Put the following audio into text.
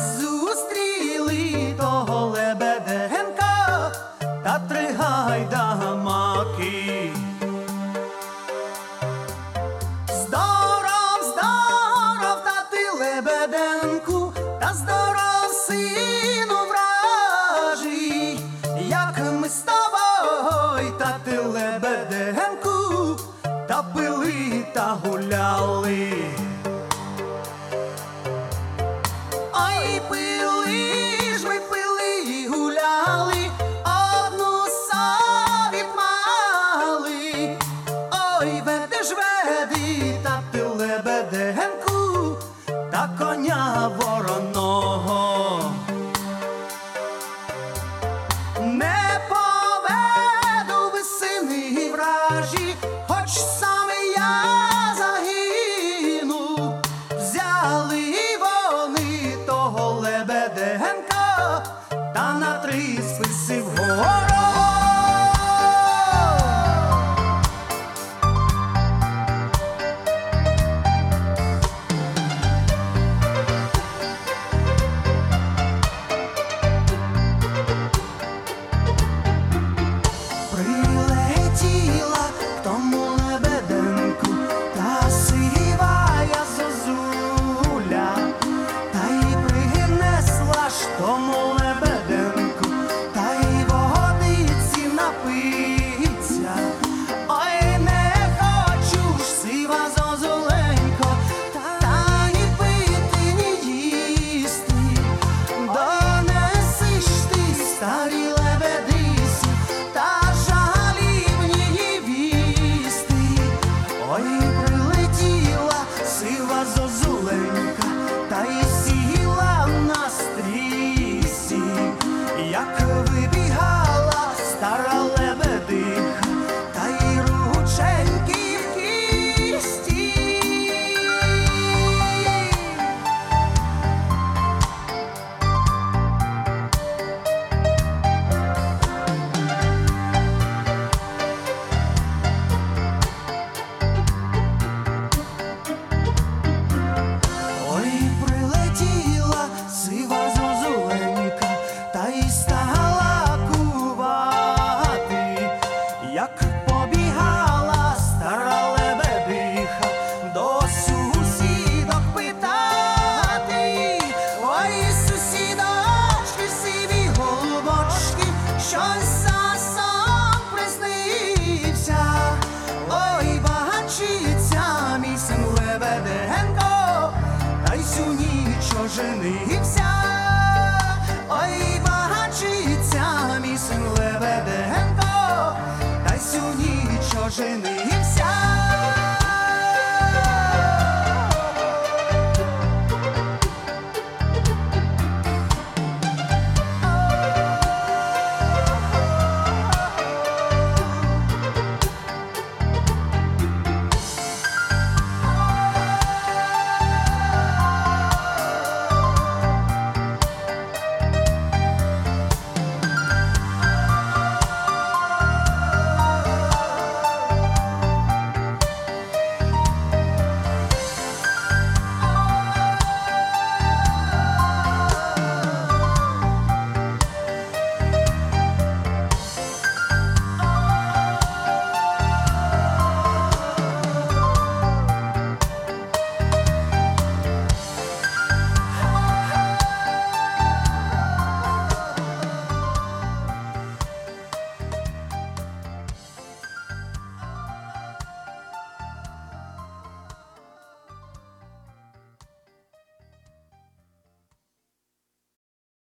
зустріли того Лебеденка та три гайдамаки. Здоров, здоров, тати Лебеденку, та здоров, сину вражий, як ми з тобою, тати Лебеденку, та пили, та гуляли. Ой, пили ж ми, пили і гуляли, одну совіт мали. Ой, веди ж веди, тати Лебеденку, та коня вороного. Не поведу ви, сини вражі, хоч саме я загину. Взяли вони того Лебеденка та на три списи вгору. Прилетіла к тому Лебеденку та сивая зозуля, та й принесла ж тому Лебеденку, та й водиці напиться. Ой, не хочу ж, сива зозуленько, та ні пити, ні їсти. Донеси ж ти, старі лебедисі, та жалібні вісти. Ой, прилетіла сива зозуленька, та й сіла на стрісі, як вибігала стара лебедиха, та й рученьки в кісті. Ой, прилетіла сива зозуленька, та й стала кувати, як побігала стара лебедиха до сусідок питати. Ой, сусідочки, сиві голубочки, щось за сон приснився. Ой, бачиться мій син Лебеденко, та й сю ніч оженився. Ой, бачиться мій син Лебеденко, та й сю ніч оженився.